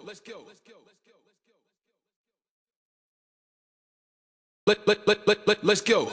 Let's go.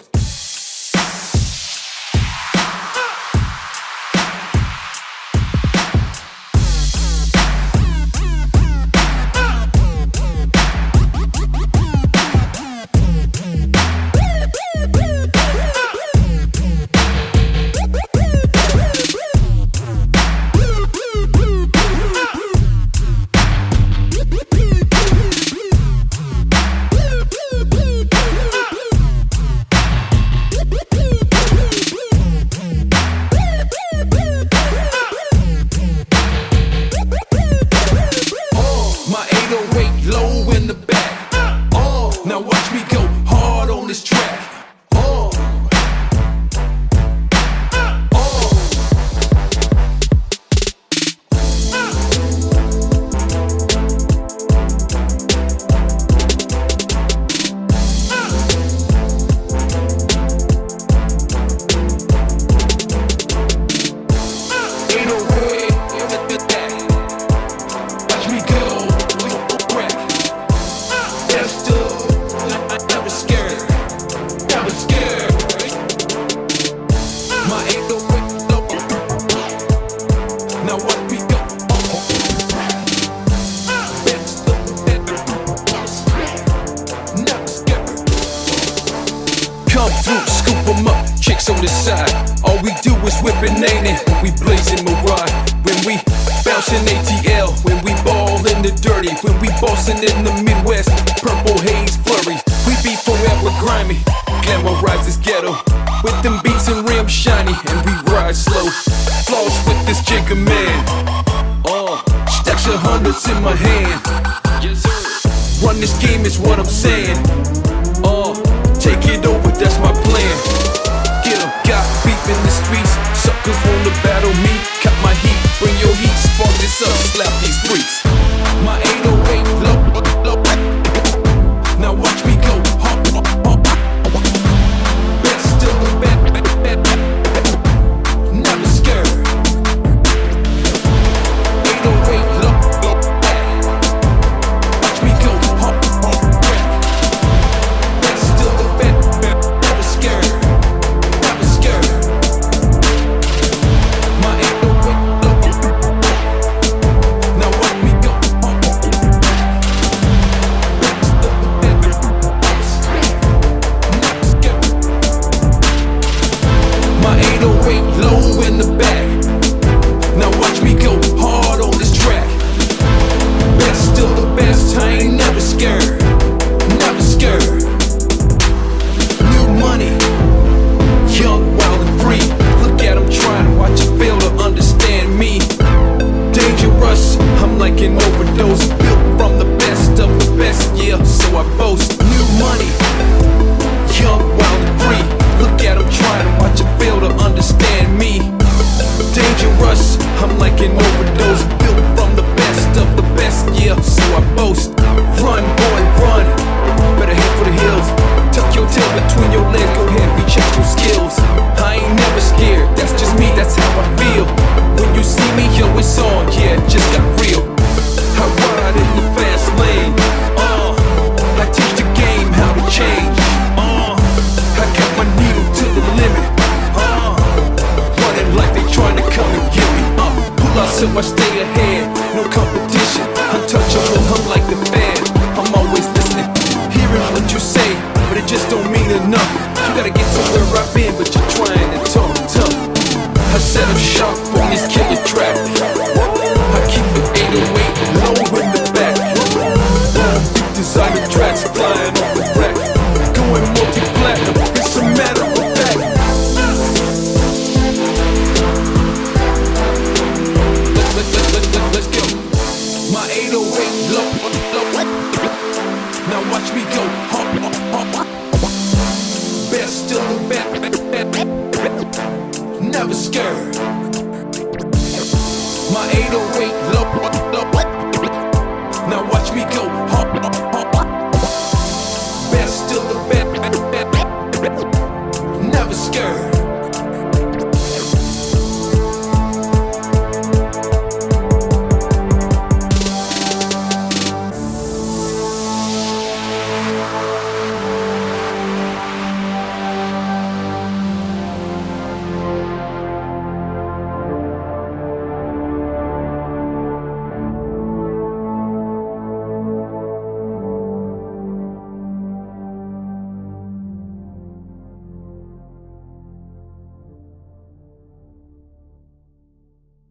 Low in the back. Now watch me go hard on this track. Now what we go? Come through, scoop 'em up, chicks on the side. All we do is whippin', ain't it? We blazing Mariah. When we bouncing ATL, when we ball in the dirty, when we bossin' in the Midwest, purple haze flurry. We be forever grimy, glamorize this ghetto. With them beats and rims shiny, and we ride slow. Floss with this jigger man. Stacks of hundreds in my hand. Yes, sir. Run this game is what I'm saying. Take it over, that's my plan. Get 'em, got beef in the streets. Suckers wanna battle me. Cut my heat, bring your heat, spark this up, slap these freaks. My 808 low. Now watch me go. Best of the best. Never scared. 808 low. Watch me go. Best of the best. Never scared. Never scared. My 808 low. Now watch me go. Best of the best. Never scared. My 808 low in the back. Now watch me go hard on this track. Best of the best, I ain't never scared. Never scared. New money, young, wild and free. Look at 'em trying to watch you fail to understand me. Dangerous, I'm like an overdose. Built from the best of the best, yeah, so I boast. New money, young, wild and free. Look at 'em trying to watch you fail to understand me. Dangerous, I'm like an overdose. Built from the best of the best, yeah, so I boast. Run, boy, run. Better head for the hills. Tuck your tail between your legs, go ahead, reach out your skills. I ain't never scared, that's just me, that's how I feel. When you see me, yo, it's on, yeah, it just got real. I ride in the fast lane. I teach the game how to change. I got my needle to the limit. Running like they trying to come and get me. Pull out so I stay ahead. No competition. Untouchable, I'm like the fan. I'm always listening, hearing what you say, but it just don't mean enough. You gotta get to where I've been, but you're trying to talk tough. I set up shop on this killer track. I keep the 808 low in the back. Designer tracks flying off the rack. Going multi-platinum, it's a matter of fact. Let's go. My 808 low. Now watch me go. Best of the best. Never scared. My 808 low.